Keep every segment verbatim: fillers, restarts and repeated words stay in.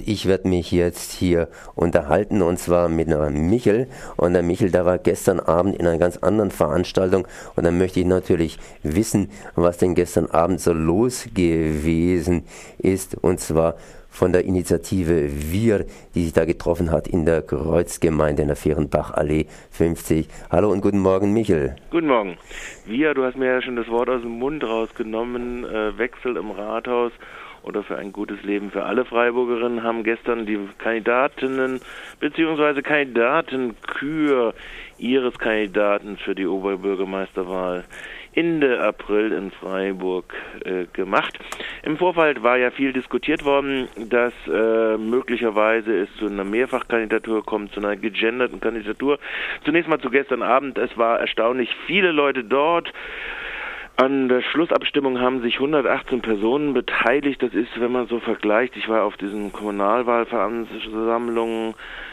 und ich werde mich jetzt hier unterhalten, und zwar mit einer Michel. Und der Michel, der war gestern Abend in einer ganz anderen Veranstaltung, und dann möchte ich natürlich wissen, was denn gestern Abend so los gewesen ist, und zwar von der Initiative Wir, die sich da getroffen hat in der Kreuzgemeinde in der Fehrenbachallee fünfzig. Hallo und guten Morgen, Michel. Guten Morgen. Wir, du hast mir ja schon das Wort aus dem Mund rausgenommen, äh, Wechsel im Rathaus oder für ein gutes Leben für alle Freiburgerinnen, haben gestern die Kandidatinnen bzw. Kandidatenkür ihres Kandidaten für die Oberbürgermeisterwahl Ende April in Freiburg äh, gemacht. Im Vorfeld war ja viel diskutiert worden, dass äh, möglicherweise es zu einer Mehrfachkandidatur kommt, zu einer gegenderten Kandidatur. Zunächst mal zu gestern Abend. Es war erstaunlich viele Leute dort. An der Schlussabstimmung haben sich hundertachtzehn Personen beteiligt. Das ist, wenn man so vergleicht, ich war auf diesen Kommunalwahlversammlungen,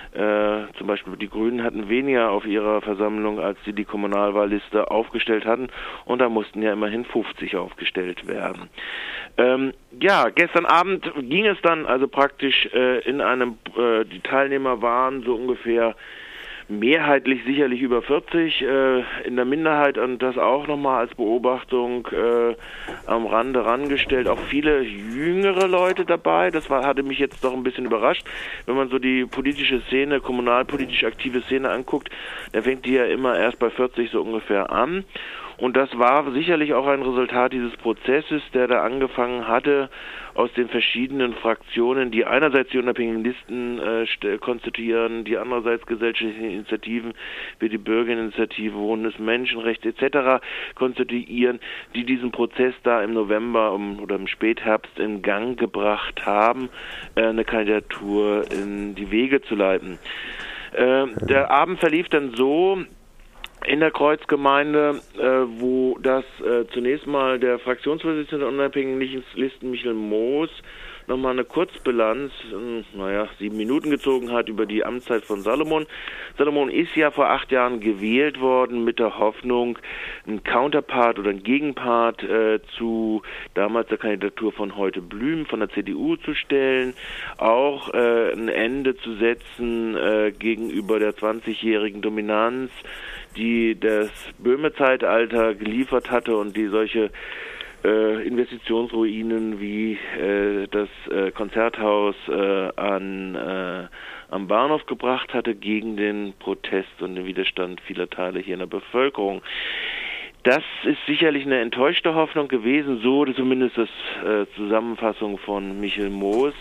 äh, zum Beispiel die Grünen hatten weniger auf ihrer Versammlung, als sie die Kommunalwahlliste aufgestellt hatten, und da mussten ja immerhin fünfzig aufgestellt werden. Ähm, ja, gestern Abend ging es dann also praktisch äh, in einem, äh, die Teilnehmer waren so ungefähr mehrheitlich sicherlich über vierzig, äh, in der Minderheit, und das auch nochmal als Beobachtung äh, am Rande rangestellt, auch viele jüngere Leute dabei. Das war, hatte mich jetzt doch ein bisschen überrascht. Wenn man so die politische Szene, kommunalpolitisch aktive Szene anguckt, dann fängt die ja immer erst bei vierzig so ungefähr an. Und das war sicherlich auch ein Resultat dieses Prozesses, der da angefangen hatte, aus den verschiedenen Fraktionen, die einerseits die unabhängigen Listen äh, konstituieren, die andererseits gesellschaftliche Initiativen wie die Bürgerinitiative, Wohnen ist Menschenrecht et cetera konstituieren, die diesen Prozess da im November um, oder im Spätherbst in Gang gebracht haben, äh, eine Kandidatur in die Wege zu leiten. Äh, der Abend verlief dann so in der Kreuzgemeinde, äh, wo das äh, zunächst mal der Fraktionsvorsitzende der unabhängigen Listen Michel Moos nochmal eine Kurzbilanz, äh, naja, sieben Minuten gezogen hat über die Amtszeit von Salomon. Salomon ist ja vor acht Jahren gewählt worden mit der Hoffnung, einen Counterpart oder einen Gegenpart äh, zu damals der Kandidatur von Heute Blüm von der C D U zu stellen, auch äh, ein Ende zu setzen äh, gegenüber der zwanzigjährigen Dominanz, die das Böhme-Zeitalter geliefert hatte und die solche äh, Investitionsruinen wie äh, das äh, Konzerthaus äh, an, äh, am Bahnhof gebracht hatte gegen den Protest und den Widerstand vieler Teile hier in der Bevölkerung. Das ist sicherlich eine enttäuschte Hoffnung gewesen, so zumindest das äh, Zusammenfassung von Michel Moos.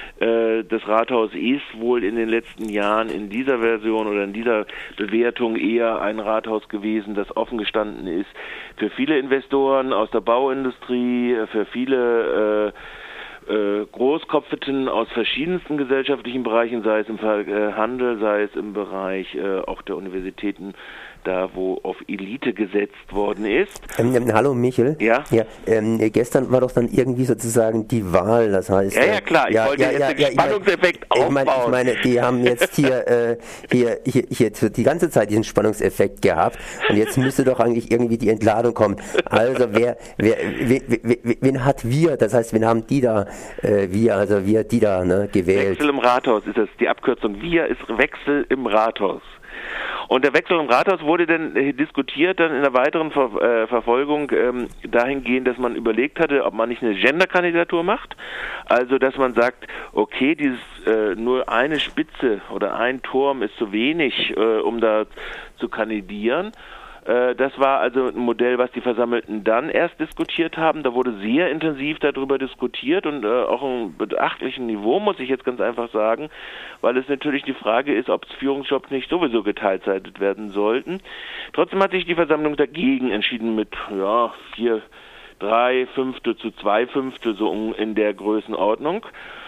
Äh, das Rathaus ist wohl in den letzten Jahren in dieser Version oder in dieser Bewertung eher ein Rathaus gewesen, das offen gestanden ist für viele Investoren aus der Bauindustrie, für viele äh, Äh, Großkopfeten aus verschiedensten gesellschaftlichen Bereichen, sei es im Handel, sei es im Bereich äh, auch der Universitäten, da wo auf Elite gesetzt worden ist. Ähm, ähm, hallo Michel. Ja? Ja ähm, gestern war doch dann irgendwie sozusagen die Wahl, das heißt... Ja, ja, klar, ich ja, wollte ja, jetzt ja, den ja, Spannungseffekt ich aufbauen. Mein, ich meine, die haben jetzt hier, äh, hier, hier, hier die ganze Zeit diesen Spannungseffekt gehabt, und jetzt müsste doch eigentlich irgendwie die Entladung kommen. Also wer, wer, wen, wen, wen hat wir, das heißt, wen haben die da, äh, wir, also wir, die da, ne, gewählt? Wechsel im Rathaus ist das, die Abkürzung. Wir ist Wechsel im Rathaus. Und der Wechsel im Rathaus wurde dann äh, diskutiert, dann in der weiteren Ver äh, Verfolgung ähm, dahingehend, dass man überlegt hatte, ob man nicht eine Gender-Kandidatur macht. Also, dass man sagt, okay, dieses äh, nur eine Spitze oder ein Turm ist zu wenig, äh, um da zu kandidieren. Das war also ein Modell, was die Versammelten dann erst diskutiert haben. Da wurde sehr intensiv darüber diskutiert und äh, auch im beachtlichen Niveau, muss ich jetzt ganz einfach sagen, weil es natürlich die Frage ist, ob Führungsjobs nicht sowieso geteilzeitet werden sollten. Trotzdem hat sich die Versammlung dagegen entschieden mit ja vier, drei Fünftel zu zwei Fünftel, so in der Größenordnung.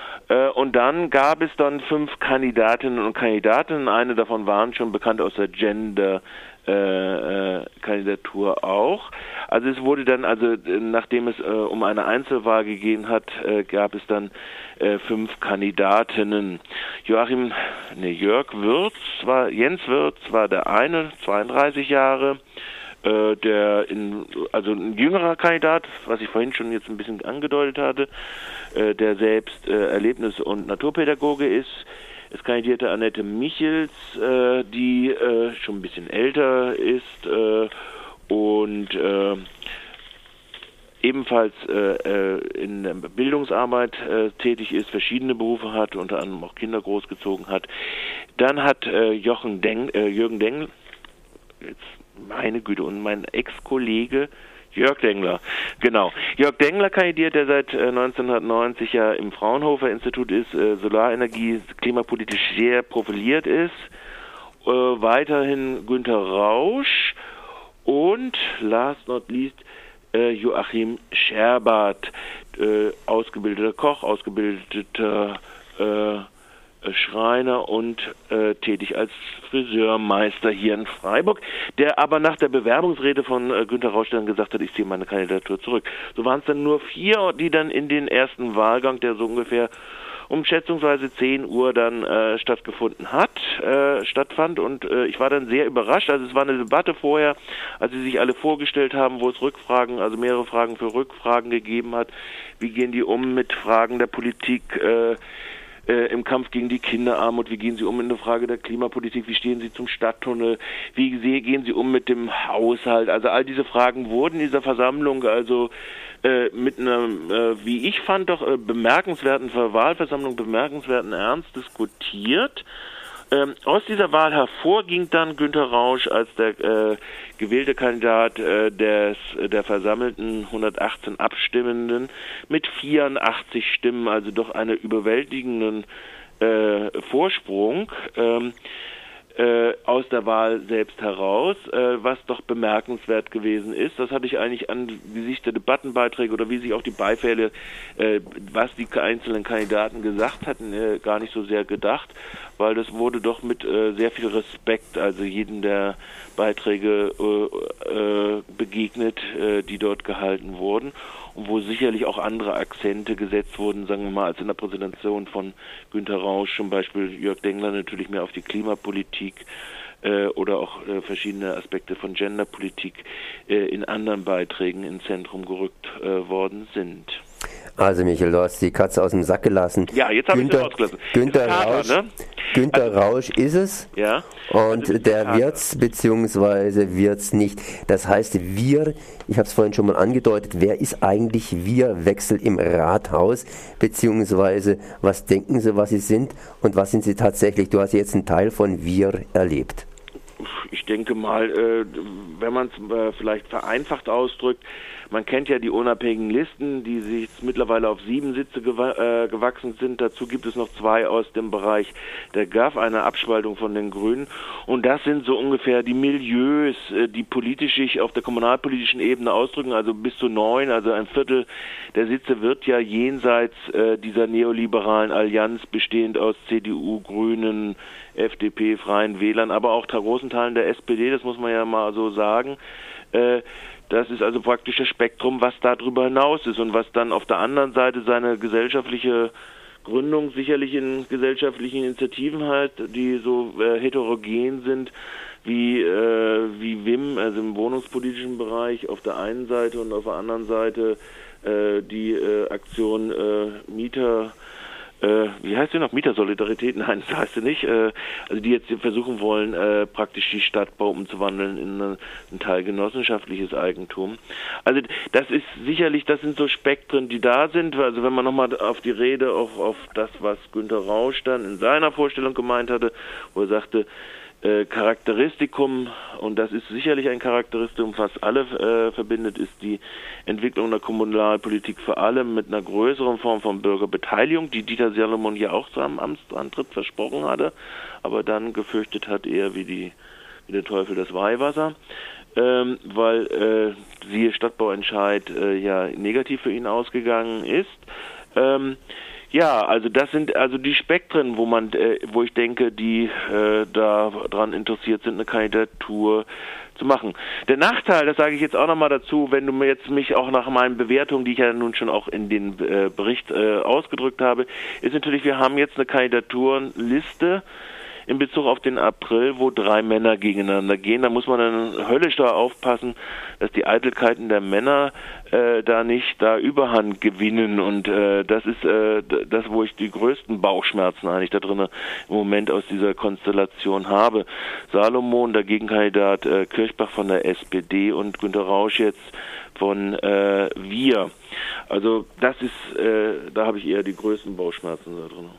Und dann gab es dann fünf Kandidatinnen und Kandidaten. Eine davon waren schon bekannt aus der Gender-Kandidatur äh, auch. Also es wurde dann, also nachdem es äh, um eine Einzelwahl gegeben hat, äh, gab es dann äh, fünf Kandidatinnen. Joachim, ne, Jörg Würz war, Jens Würz war der eine, zweiunddreißig Jahre. äh, der in, also ein jüngerer Kandidat, was ich vorhin schon jetzt ein bisschen angedeutet hatte, äh, der selbst äh, Erlebnis- und Naturpädagoge ist. Es kandidierte Annette Michels, äh, die äh, schon ein bisschen älter ist äh, und äh, ebenfalls äh, in der Bildungsarbeit äh, tätig ist, verschiedene Berufe hat, unter anderem auch Kinder großgezogen hat. Dann hat äh, Jochen Deng, äh, Jürgen Dengl, jetzt meine Güte, und mein Ex-Kollege Jörg Dengler, genau. Jörg Dengler kandidiert, der seit äh, neunzehnhundertneunzig ja im Fraunhofer Institut ist, äh, Solarenergie klimapolitisch sehr profiliert ist. Äh, weiterhin Günter Rausch und last not least äh, Joachim Scherbert, äh, ausgebildeter Koch, ausgebildeter äh, Schreiner und äh, tätig als Friseurmeister hier in Freiburg, der aber nach der Bewerbungsrede von äh, Günter Rausch dann gesagt hat, ich ziehe meine Kandidatur zurück. So waren es dann nur vier, die dann in den ersten Wahlgang, der so ungefähr um schätzungsweise zehn Uhr dann äh, stattgefunden hat, äh, stattfand und äh, ich war dann sehr überrascht. Also es war eine Debatte vorher, als sie sich alle vorgestellt haben, wo es Rückfragen, also mehrere Fragen für Rückfragen gegeben hat. Wie gehen die um mit Fragen der Politik, äh, Äh, im Kampf gegen die Kinderarmut, wie gehen Sie um in der Frage der Klimapolitik, wie stehen Sie zum Stadttunnel, wie gehen Sie um mit dem Haushalt, also all diese Fragen wurden in dieser Versammlung also äh, mit einer, äh, wie ich fand, doch äh, bemerkenswerten Wahlversammlung, bemerkenswerten Ernst diskutiert. Ähm, aus dieser Wahl hervor ging dann Günter Rausch als der äh, gewählte Kandidat äh, des, der versammelten hundertachtzehn Abstimmenden mit vierundachtzig Stimmen, also doch einen überwältigenden äh, Vorsprung ähm, äh, aus der Wahl selbst heraus, äh, was doch bemerkenswert gewesen ist. Das hatte ich eigentlich angesichts der Debattenbeiträge oder wie sich auch die Beifälle, äh, was die einzelnen Kandidaten gesagt hatten, äh, gar nicht so sehr gedacht, weil das wurde doch mit äh, sehr viel Respekt, also jedem der Beiträge äh, äh, begegnet, äh, die dort gehalten wurden und wo sicherlich auch andere Akzente gesetzt wurden, sagen wir mal, als in der Präsentation von Günter Rausch, zum Beispiel Jörg Dengler natürlich mehr auf die Klimapolitik äh, oder auch äh, verschiedene Aspekte von Genderpolitik äh, in anderen Beiträgen ins Zentrum gerückt äh, worden sind. Also Michael, du hast die Katze aus dem Sack gelassen. Ja, jetzt habe ich sie rausgelassen. Günter Kater, Rausch, ne? Günter also, Rausch ist es ja, und also der wird's beziehungsweise wird's nicht. Das heißt, wir, ich habe es vorhin schon mal angedeutet, wer ist eigentlich wir? Wechsel im Rathaus, beziehungsweise was denken Sie, was Sie sind und was sind Sie tatsächlich? Du hast jetzt einen Teil von wir erlebt. Ich denke mal, äh, wenn man es äh, vielleicht vereinfacht ausdrückt, man kennt ja die unabhängigen Listen, die sich mittlerweile auf sieben Sitze gew- äh, gewachsen sind. Dazu gibt es noch zwei aus dem Bereich der G A F, eine Abspaltung von den Grünen. Und das sind so ungefähr die Milieus, äh, die politisch sich auf der kommunalpolitischen Ebene ausdrücken, also bis zu neun, also ein Viertel der Sitze wird ja jenseits äh, dieser neoliberalen Allianz bestehend aus C D U, Grünen, F D P, Freien Wählern, aber auch großen Teilen der S P D, das muss man ja mal so sagen. Äh, das ist also praktisch das Spektrum, was darüber hinaus ist und was dann auf der anderen Seite seine gesellschaftliche Gründung sicherlich in gesellschaftlichen Initiativen hat, die so äh, heterogen sind wie äh, wie W I M, also im wohnungspolitischen Bereich auf der einen Seite und auf der anderen Seite äh, die äh, Aktion äh, Mieter Äh, wie heißt sie noch? Mietersolidarität? Nein, das heißt sie nicht. Äh, also die jetzt versuchen wollen, äh, praktisch die Stadtbau umzuwandeln in eine, ein Teil genossenschaftliches Eigentum. Also das ist sicherlich, das sind so Spektren, die da sind. Also wenn man nochmal auf die Rede, auch auf das, was Günter Rausch dann in seiner Vorstellung gemeint hatte, wo er sagte, äh, Charakteristikum, und das ist sicherlich ein Charakteristikum, was alle äh, verbindet, ist die Entwicklung der Kommunalpolitik vor allem mit einer größeren Form von Bürgerbeteiligung, die Dieter Salomon ja auch zu einem Amtsantritt versprochen hatte, aber dann gefürchtet hat, eher wie, die, wie der Teufel das Weihwasser, ähm, weil äh, siehe Stadtbauentscheid äh, ja negativ für ihn ausgegangen ist. Ähm, Ja, also das sind also die Spektren, wo man, äh, wo ich denke, die äh, daran interessiert sind, eine Kandidatur zu machen. Der Nachteil, das sage ich jetzt auch nochmal dazu, wenn du mir jetzt mich auch nach meinen Bewertungen, die ich ja nun schon auch in den äh, Bericht äh, ausgedrückt habe, ist natürlich, wir haben jetzt eine Kandidaturenliste, in Bezug auf den April, wo drei Männer gegeneinander gehen. Da muss man dann höllisch da aufpassen, dass die Eitelkeiten der Männer äh, da nicht da Überhand gewinnen. Und äh, das ist äh, das, wo ich die größten Bauchschmerzen eigentlich da drin im Moment aus dieser Konstellation habe. Salomon, der Gegenkandidat äh, Kirchbach von der S P D und Günter Rausch jetzt von äh, Wir. Also das ist, äh, da habe ich eher die größten Bauchschmerzen da drin.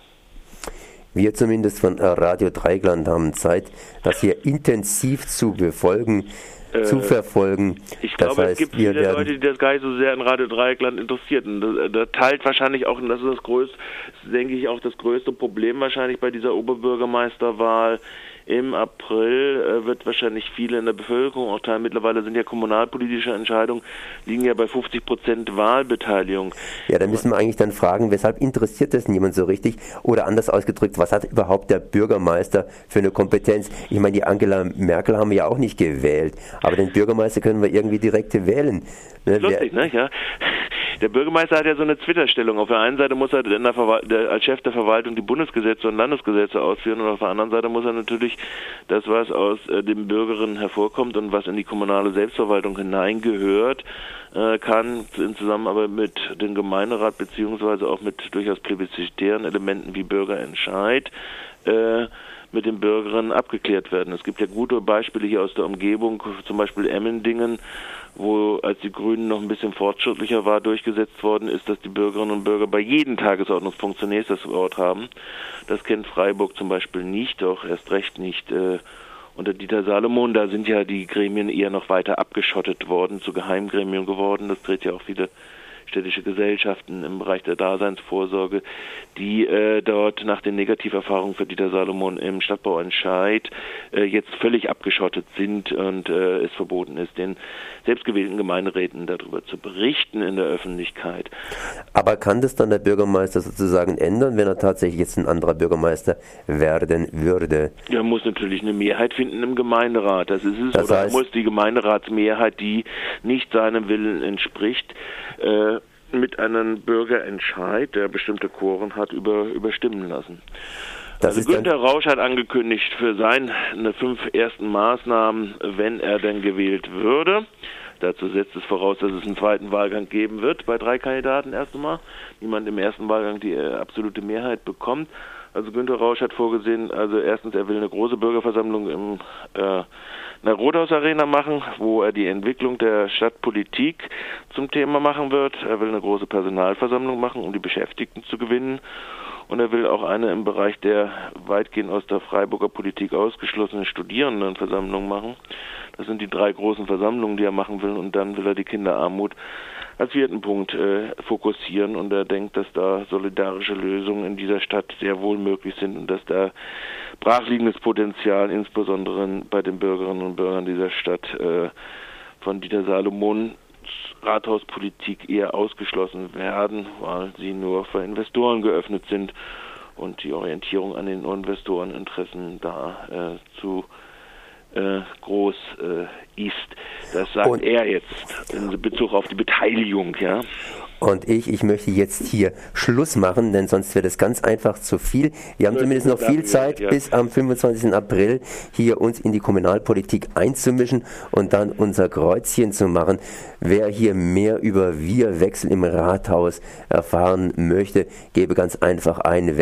Wir zumindest von Radio Dreieckland haben Zeit, das hier intensiv zu befolgen, äh, zu verfolgen. Ich glaube, das heißt, es gibt viele Leute, die das gar nicht so sehr in Radio Dreieckland interessiert. Und das, das teilt wahrscheinlich auch, und das ist das größte, denke ich, auch das größte Problem wahrscheinlich bei dieser Oberbürgermeisterwahl. Im April äh, wird wahrscheinlich viele in der Bevölkerung auch teilen. Mittlerweile sind ja kommunalpolitische Entscheidungen, liegen ja bei fünfzig Prozent Wahlbeteiligung. Ja, da müssen wir eigentlich dann fragen, weshalb interessiert das niemand so richtig? Oder anders ausgedrückt, was hat überhaupt der Bürgermeister für eine Kompetenz? Ich meine, die Angela Merkel haben wir ja auch nicht gewählt, aber den Bürgermeister können wir irgendwie direkt wählen. Ne? Lustig, ne? Ja. Der Bürgermeister hat ja so eine Twitter-Stellung. Auf der einen Seite muss er in der Verwal- der, als Chef der Verwaltung die Bundesgesetze und Landesgesetze ausführen und auf der anderen Seite muss er natürlich das, was aus äh, den Bürgerinnen hervorkommt und was in die kommunale Selbstverwaltung hineingehört, äh, kann in Zusammenarbeit mit dem Gemeinderat beziehungsweise auch mit durchaus plebiszitären Elementen wie Bürgerentscheid äh, mit den Bürgerinnen abgeklärt werden. Es gibt ja gute Beispiele hier aus der Umgebung, zum Beispiel Emmendingen, wo, als die Grünen noch ein bisschen fortschrittlicher war, durchgesetzt worden ist, dass die Bürgerinnen und Bürger bei jedem Tagesordnungspunkt zunächst das Wort haben. Das kennt Freiburg zum Beispiel nicht, auch erst recht nicht äh, unter Dieter Salomon. Da sind ja die Gremien eher noch weiter abgeschottet worden, zu Geheimgremien geworden. Das dreht ja auch viele städtische Gesellschaften im Bereich der Daseinsvorsorge, die äh, dort nach den Negativerfahrungen für Dieter Salomon im Stadtbauentscheid äh, jetzt völlig abgeschottet sind und äh, es verboten ist, den selbstgewählten Gemeinderäten darüber zu berichten in der Öffentlichkeit. Aber kann das dann der Bürgermeister sozusagen ändern, wenn er tatsächlich jetzt ein anderer Bürgermeister werden würde? Er muss natürlich eine Mehrheit finden im Gemeinderat, das ist es. Das Oder heißt, muss die Gemeinderatsmehrheit, die nicht seinem Willen entspricht, äh, mit einem Bürgerentscheid, der bestimmte Quoren hat, über, überstimmen lassen. Das also Günter Rausch hat angekündigt für seine fünf ersten Maßnahmen, wenn er denn gewählt würde. Dazu setzt es voraus, dass es einen zweiten Wahlgang geben wird, bei drei Kandidaten erst einmal. Niemand im ersten Wahlgang die äh, absolute Mehrheit bekommt. Also Günter Rausch hat vorgesehen, also erstens, er will eine große Bürgerversammlung im, äh, in der Rothaus-Arena machen, wo er die Entwicklung der Stadtpolitik zum Thema machen wird. Er will eine große Personalversammlung machen, um die Beschäftigten zu gewinnen. Und er will auch eine im Bereich der weitgehend aus der Freiburger Politik ausgeschlossenen Studierendenversammlung machen. Das sind die drei großen Versammlungen, die er machen will. Und dann will er die Kinderarmut als vierten Punkt äh, fokussieren. Und er denkt, dass da solidarische Lösungen in dieser Stadt sehr wohl möglich sind und dass da brachliegendes Potenzial, insbesondere bei den Bürgerinnen und Bürgern dieser Stadt, äh, von Dieter Salomon Rathauspolitik eher ausgeschlossen werden, weil sie nur für Investoren geöffnet sind und die Orientierung an den Investoreninteressen da äh, zu äh, groß äh, ist. Das sagt und er jetzt in Bezug auf die Beteiligung, ja. Und ich, ich möchte jetzt hier Schluss machen, denn sonst wird es ganz einfach zu viel. Wir haben zumindest noch viel Zeit, bis am fünfundzwanzigsten April hier uns in die Kommunalpolitik einzumischen und dann unser Kreuzchen zu machen. Wer hier mehr über Wir-Wechsel im Rathaus erfahren möchte, gebe ganz einfach ein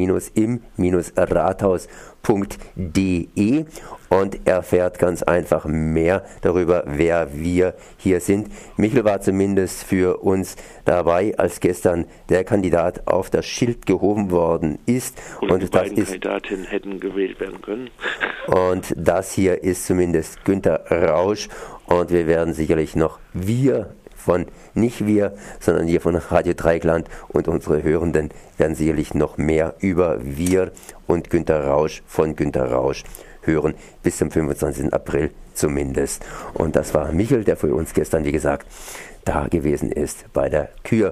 Wechsel-im-rathaus punkt de und erfährt ganz einfach mehr darüber, wer wir hier sind. Michel war zumindest für uns dabei, als gestern der Kandidat auf das Schild gehoben worden ist. Und, und die das beiden ist, Kandidatinnen hätten gewählt werden können. Und das hier ist zumindest Günter Rausch und wir werden sicherlich noch wir von, nicht wir, sondern hier von Radio Dreieckland und unsere Hörenden werden sicherlich noch mehr über wir und Günter Rausch von Günter Rausch hören, bis zum fünfundzwanzigsten April zumindest. Und das war Michel, der für uns gestern, wie gesagt, da gewesen ist bei der Kür.